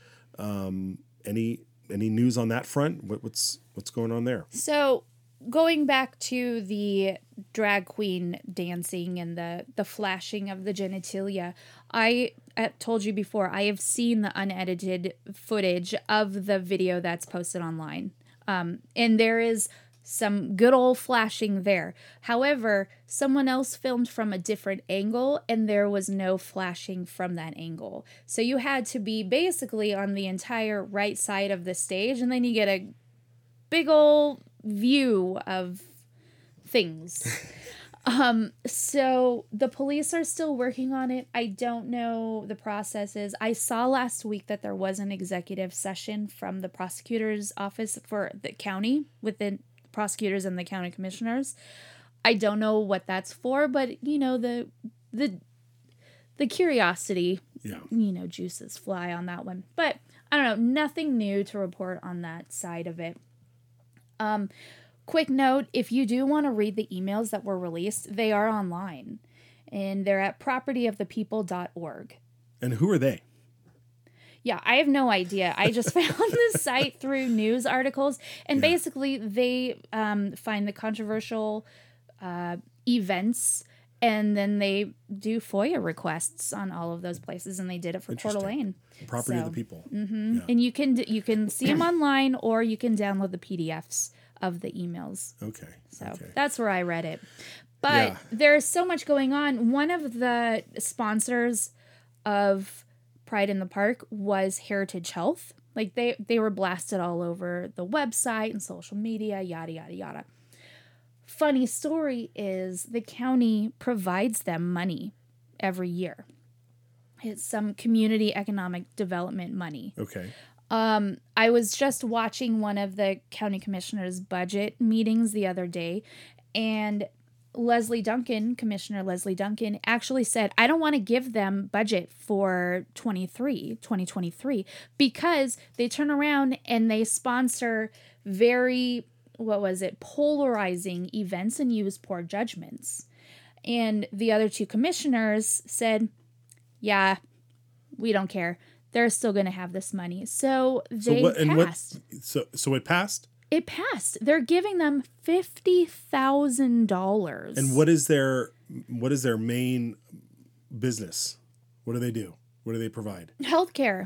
Any news on that front? What's going on there? So going back to the drag queen dancing and the flashing of the genitalia, I told you before, I have seen the unedited footage of the video that's posted online. And there is some good old flashing there. However, someone else filmed from a different angle and there was no flashing from that angle. So you had to be basically on the entire right side of the stage, and then you get a big old view of things. So the police are still working on it. I don't know the processes. I saw last week that there was an executive session from the prosecutor's office for the county with the prosecutors and the county commissioners. I don't know what that's for, but the curiosity, juices fly on that one. But I don't know, nothing new to report on that side of it. quick note, if you do want to read the emails that were released, they are online. And they're at propertyofthepeople.org. And who are they? Yeah, I have no idea. I just found the site through news articles. And basically, they find the controversial events, and then they do FOIA requests on all of those places. And they did it for Coeur d'Alene. Property of the people. Mm-hmm. Yeah. And you can see them online, or you can download the PDFs of the emails. Okay. So that's where I read it. But there's so much going on. One of the sponsors of Pride in the Park was Heritage Health. Like they were blasted all over the website and social media, yada, yada, yada. Funny story is the county provides them money every year. It's some community economic development money. Okay. I was just watching one of the county commissioners' budget meetings the other day, and Commissioner Leslie Duncan actually said, I don't want to give them budget for 2023, because they turn around and they sponsor very, polarizing events and use poor judgments. And the other two commissioners said, yeah, we don't care. They're still going to have this money. So they passed. So it passed? It passed. They're giving them $50,000. And what is their main business? What do they do? What do they provide? Healthcare.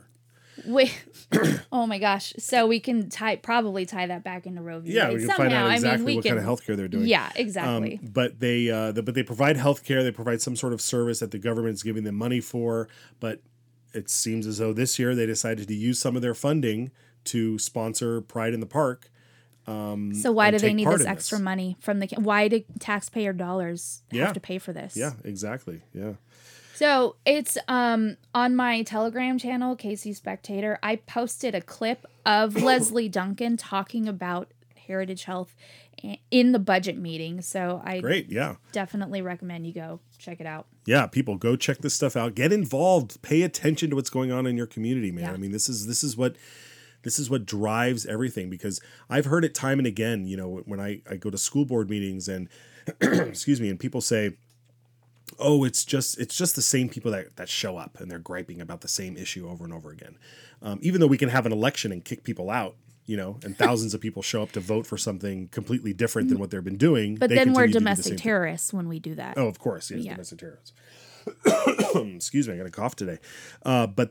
Oh my gosh. So we can probably tie that back into Roe v. Yeah, Wade we can somehow. find out exactly what kind of healthcare they're doing. Yeah, exactly. But they provide healthcare. They provide some sort of service that the government's giving them money for. But it seems as though this year they decided to use some of their funding to sponsor Pride in the Park. So why do they need this extra money from the? Why do taxpayer dollars have to pay for this? Yeah, exactly. Yeah. So it's on my Telegram channel, Casey Spectator. I posted a clip of Leslie Duncan talking about Heritage Health in the budget meeting. So I definitely recommend you go check it out. Yeah, people, go check this stuff out. Get involved. Pay attention to what's going on in your community, man. Yeah. I mean, this is what drives everything, because I've heard it time and again, when I go to school board meetings and excuse me, and people say, oh, it's just the same people that show up and they're griping about the same issue over and over again. Even though we can have an election and kick people out, and thousands of people show up to vote for something completely different than what they've been doing. But then we're domestic terrorists when we do that. Oh, of course. Yes, domestic terrorists. Excuse me, I got a cough today. But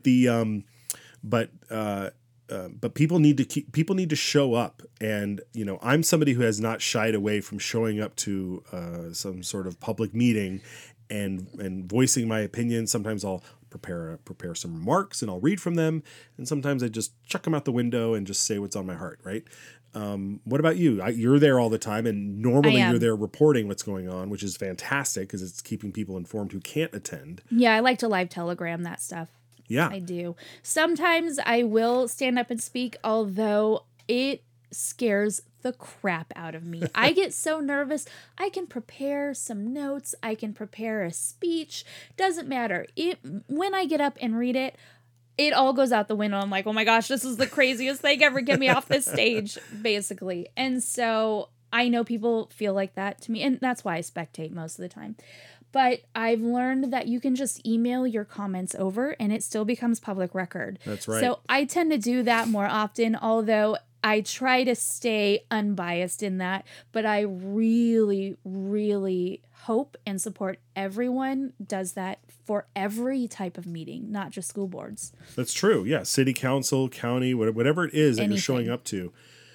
people need to show up, and I'm somebody who has not shied away from showing up to some sort of public meeting and voicing my opinion. Sometimes I'll prepare some remarks and I'll read from them, and sometimes I just chuck them out the window and just say what's on my heart. Right? What about you? You're there all the time, and normally you're there reporting what's going on, which is fantastic because it's keeping people informed who can't attend. Yeah, I like to live telegram that stuff. Yeah. I do. Sometimes I will stand up and speak, although it scares the crap out of me. I get so nervous. I can prepare some notes. I can prepare a speech. Doesn't matter. When I get up and read it, it all goes out the window. I'm like, oh my gosh, this is the craziest thing ever. Get me off this stage, basically. And so I know people feel like that to me, and that's why I spectate most of the time. But I've learned that you can just email your comments over and it still becomes public record. That's right. So I tend to do that more often, although I try to stay unbiased in that. But I really, really hope and support everyone does that for every type of meeting, not just school boards. That's true. Yeah. City council, county, whatever it is that you're showing up to,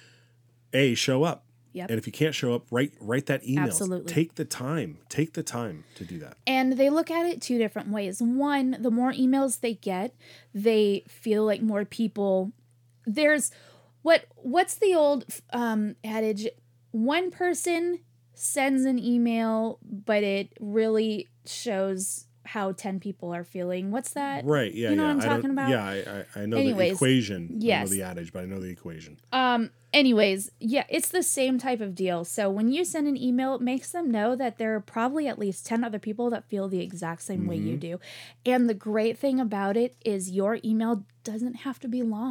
show up. Yep. And if you can't show up, write that email. Absolutely. Take the time to do that. And they look at it two different ways. One, the more emails they get, they feel like more people. There's what's the old adage? One person sends an email, but it really shows how 10 people are feeling. What's that? Right. Yeah. You know what I'm talking about? Yeah. I know the equation. Yes. I know the adage, but I know the equation. Anyways, yeah, it's the same type of deal. So when you send an email, it makes them know that there are probably at least 10 other people that feel the exact same way you do. And the great thing about it is your email doesn't have to be long.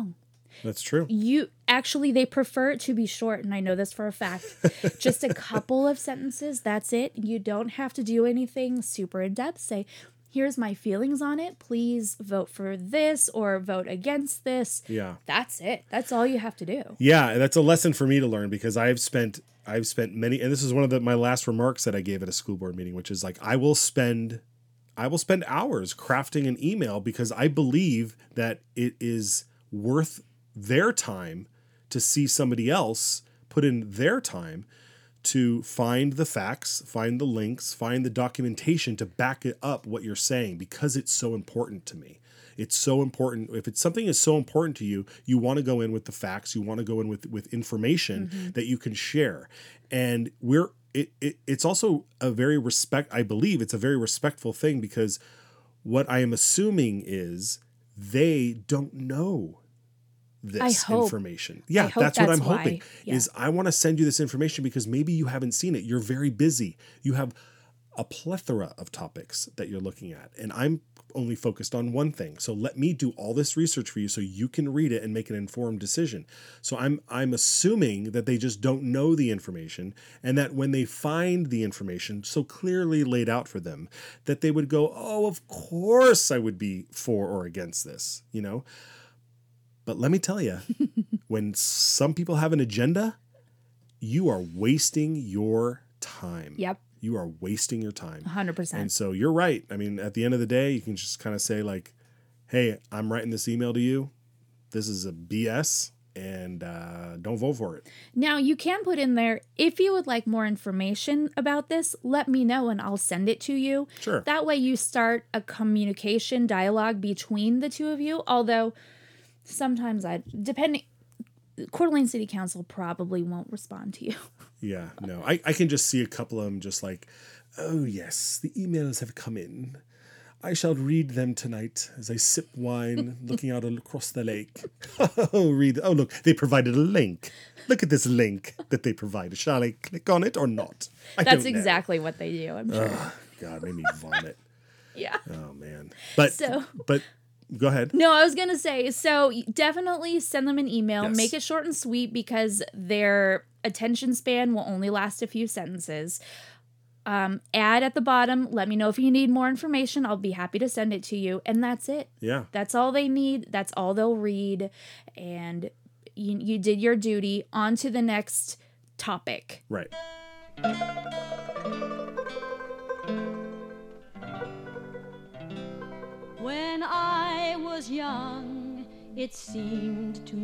That's true. They prefer it to be short, and I know this for a fact. Just a couple of sentences, that's it. You don't have to do anything super in depth. Say, here's my feelings on it. Please vote for this or vote against this. Yeah. That's it. That's all you have to do. Yeah, that's a lesson for me to learn, because I've spent many, and this is one of my last remarks that I gave at a school board meeting, which is like, I will spend hours crafting an email because I believe that it is worth their time to see somebody else put in their time to find the facts, find the links, find the documentation to back it up what you're saying, because it's so important to me. It's so important. If it's something is so important to you, you want to go in with the facts. You want to go in with information that you can share. And it's also I believe it's a very respectful thing, because what I am assuming is they don't know this information. Yeah, that's what I'm hoping. Yeah. Is I want to send you this information because maybe you haven't seen it. You're very busy. You have a plethora of topics that you're looking at, and I'm only focused on one thing. So let me do all this research for you so you can read it and make an informed decision. So I'm assuming that they just don't know the information, and that when they find the information so clearly laid out for them, that they would go, oh, of course I would be for or against this, you know? But let me tell you, when some people have an agenda, you are wasting your time. Yep. You are wasting your time. 100%. And so you're right. I mean, at the end of the day, you can just kind of say like, hey, I'm writing this email to you. This is a BS, and don't vote for it. Now, you can put in there, if you would like more information about this, let me know and I'll send it to you. Sure. That way you start a communication dialogue between the two of you. Although sometimes Coeur d'Alene City Council probably won't respond to you. Yeah, no. I can just see a couple of them just like, oh, yes, the emails have come in. I shall read them tonight as I sip wine, looking out across the lake. Oh, look, they provided a link. Look at this link that they provided. Shall I click on it or not? That's exactly what they do, I'm sure. Oh, God, made me vomit. Yeah. Oh, man. But go ahead. No, I was going to say, so definitely send them an email. Yes. Make it short and sweet, because their attention span will only last a few sentences. Add at the bottom, let me know if you need more information. I'll be happy to send it to you. And that's it. Yeah. That's all they need. That's all they'll read. And you did your duty. On to the next topic. Right. When I was young, it seemed to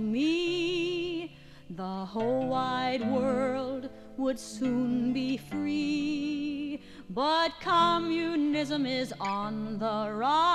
me the whole wide world would soon be free. But communism is on the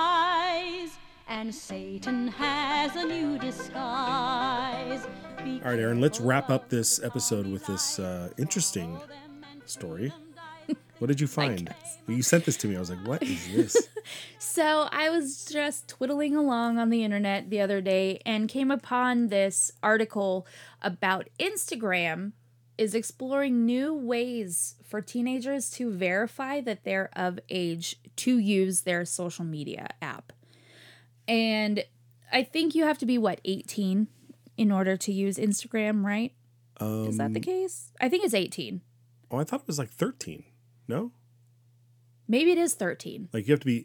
rise, and Satan has a new disguise. All right, Aaron, let's wrap up this episode with this interesting story. What did you find? You sent this to me. I was like, what is this? So I was just twiddling along on the internet the other day and came upon this article about Instagram is exploring new ways for teenagers to verify that they're of age to use their social media app. And I think you have to be, 18 in order to use Instagram, right? Is that the case? I think it's 18. Oh, I thought it was like 13. No? Maybe it is 13. Like you have to be,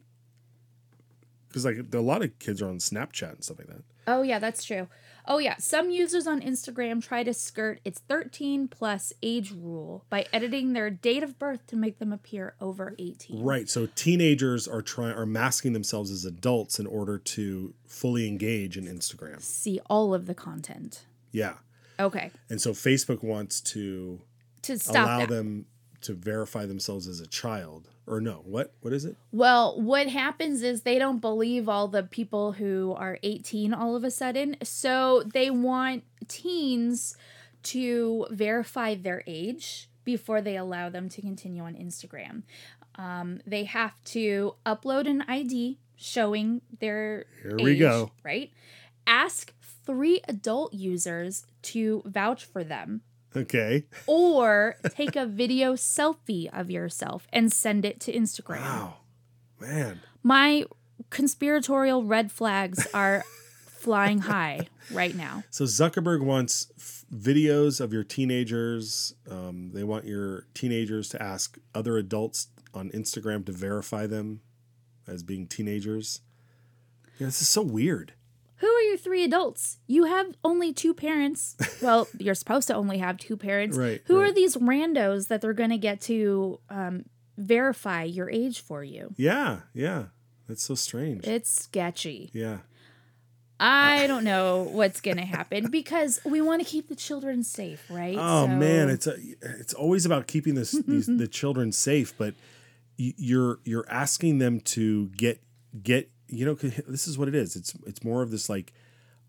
because like a lot of kids are on Snapchat and stuff like that. Oh, yeah, that's true. Oh, yeah. Some users on Instagram try to skirt its 13 plus age rule by editing their date of birth to make them appear over 18. Right. So teenagers are masking themselves as adults in order to fully engage in Instagram. See all of the content. Yeah. Okay. And so Facebook wants to stop allow that. them to verify themselves as a child. Or no, what is it? Well, what happens is they don't believe all the people who are 18 all of a sudden. So they want teens to verify their age before they allow them to continue on Instagram. They have to upload an ID showing their Here age, we go. Right? Ask 3 adult users to vouch for them. Okay. Or take a video selfie of yourself and send it to Instagram. Wow. Man. My conspiratorial red flags are flying high right now. So Zuckerberg wants videos of your teenagers. They want your teenagers to ask other adults on Instagram to verify them as being teenagers. Yeah, this is so weird. Who are your 3 adults? You have only 2 parents. Well, you're supposed to only have 2 parents. Right. Who are these randos that they're going to get to verify your age for you? Yeah. That's so strange. It's sketchy. Yeah. I don't know what's going to happen because we want to keep the children safe, right? Oh man, it's always about keeping the children safe, but you're asking them to get this is what it is. It's more of this like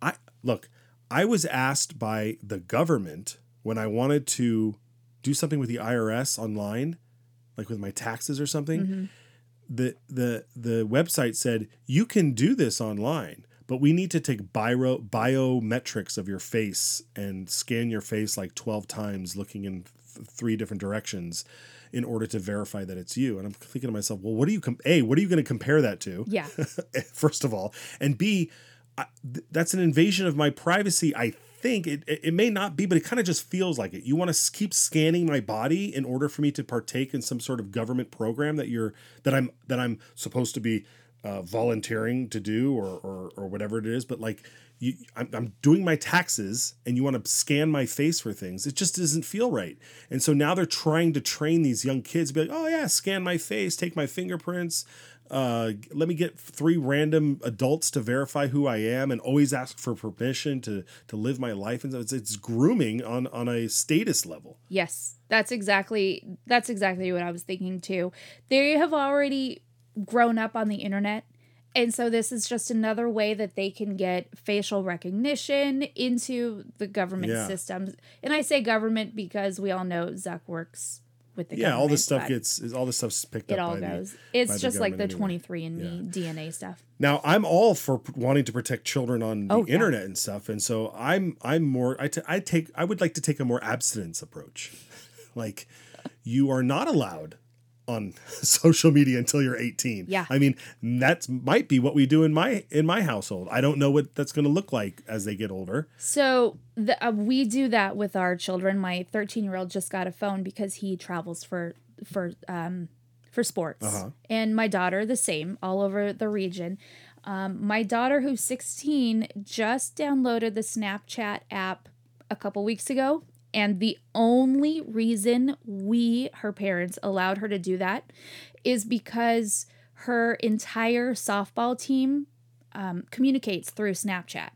I was asked by the government when I wanted to do something with the IRS online, like with my taxes or something. The website said you can do this online, but we need to take biometrics of your face and scan your face like 12 times, looking in 3 different directions in order to verify that it's you. And I'm thinking to myself, well, what are you going to compare that to? Yeah. First of all, and B, that's an invasion of my privacy. I think it may not be, but it kind of just feels like it. You want to keep scanning my body in order for me to partake in some sort of government program that I'm supposed to be volunteering to do or whatever it is. But like I'm doing my taxes and you want to scan my face for things. It just doesn't feel right. And so now they're trying to train these young kids to be like, oh yeah, scan my face, take my fingerprints. Let me get 3 random adults to verify who I am and always ask for permission to live my life. And so it's grooming on a status level. Yes, that's exactly what I was thinking too. They have already grown up on the internet. And so this is just another way that they can get facial recognition into the government systems. And I say government because we all know Zuck works with the government. All this stuff's picked up. It all goes. It's just like the 23andMe DNA stuff. Now I'm all for wanting to protect children on the internet and stuff, and so I'm more. I would like to take a more abstinence approach, like you are not allowed on social media until you're 18. Yeah. I mean, that might be what we do in my household. I don't know what that's going to look like as they get older. So we do that with our children. My 13-year-old just got a phone because he travels for sports. Uh-huh. And my daughter, the same, all over the region. My daughter, who's 16, just downloaded the Snapchat app a couple weeks ago. And the only reason her parents, allowed her to do that is because her entire softball team communicates through Snapchat.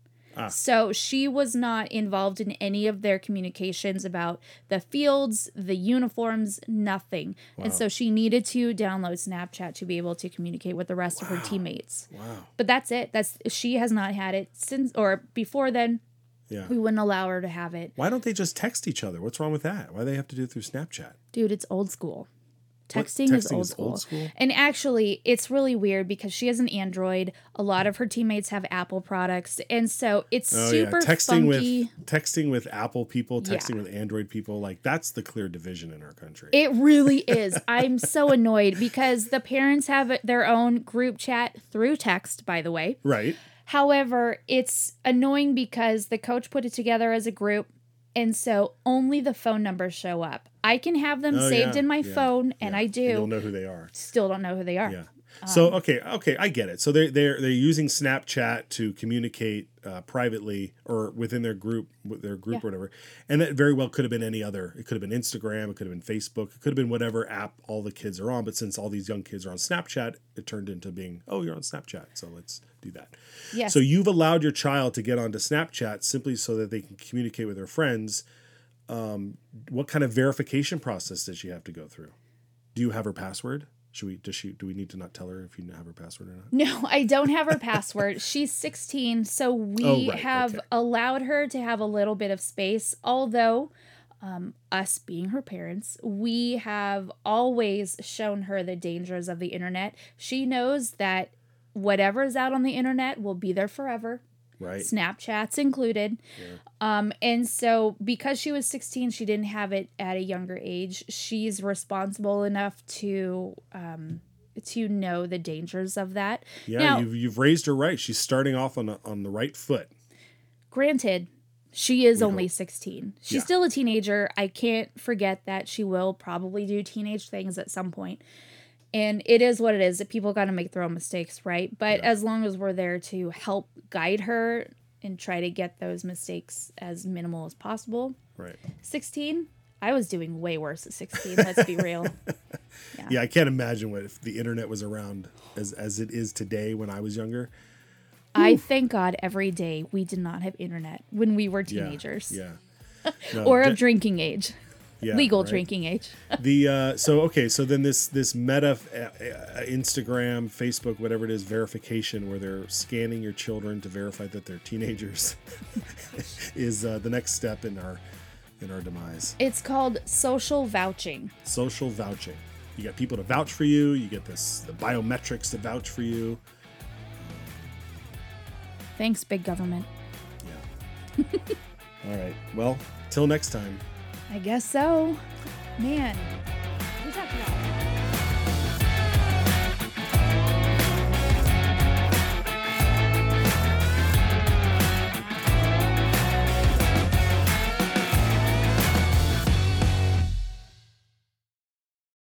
So she was not involved in any of their communications about the fields, the uniforms, nothing. Wow. And so she needed to download Snapchat to be able to communicate with the rest of her teammates. Wow. But that's it. She has not had it since or before then. Yeah. We wouldn't allow her to have it. Why don't they just text each other? What's wrong with that? Why do they have to do it through Snapchat? Dude, it's old school. Texting is old school. And actually, it's really weird because she has an Android. A lot of her teammates have Apple products. And so it's super funky. Texting with Apple people, texting with Android people, like that's the clear division in our country. It really is. I'm so annoyed because the parents have their own group chat through text, by the way. Right. However, it's annoying because the coach put it together as a group, and so only the phone numbers show up. I can have them saved in my phone, and I do. You'll know who they are. Still don't know who they are. Yeah. So okay, I get it. So they're using Snapchat to communicate privately or within their group or whatever, and that very well could have been any other. It could have been Instagram, it could have been Facebook, it could have been whatever app all the kids are on. But since all these young kids are on Snapchat, it turned into being, oh, you're on Snapchat, so let's do that. Yes. So you've allowed your child to get onto Snapchat simply so that they can communicate with their friends. What kind of verification process does she have to go through? Do you have her password? Do we need to not tell her if you have her password or not? No, I don't have her password. She's 16, so we have allowed her to have a little bit of space. Although, us being her parents, we have always shown her the dangers of the internet. She knows that whatever is out on the internet will be there forever. Right. Snapchat's included. Yeah. And so because she was 16, she didn't have it at a younger age. She's responsible enough to to know the dangers of that. Yeah, Now, you've raised her right. She's starting off on the right foot. granted, she is only 16. She's Yeah. still a teenager. I can't forget that she will probably do teenage things at some point. And it is what it is. That people got to make their own mistakes, right? But as long as we're there to help guide her and try to get those mistakes as minimal as possible. Right. 16, I was doing way worse at 16. Let's be real. Yeah, I can't imagine what if the internet was around as it is today when I was younger. I thank God every day we did not have internet when we were Yeah, teenagers. Yeah. No, Or of drinking age. yeah, Legal right. drinking age. So then this Meta Instagram, Facebook, whatever it is, verification where they're scanning your children to verify that they're teenagers is the next step in our demise. It's called social vouching. Social vouching. You got people to vouch for you. You get the biometrics to vouch for you. Thanks, big government. Yeah. All right. Well, till next time. I guess so. Man.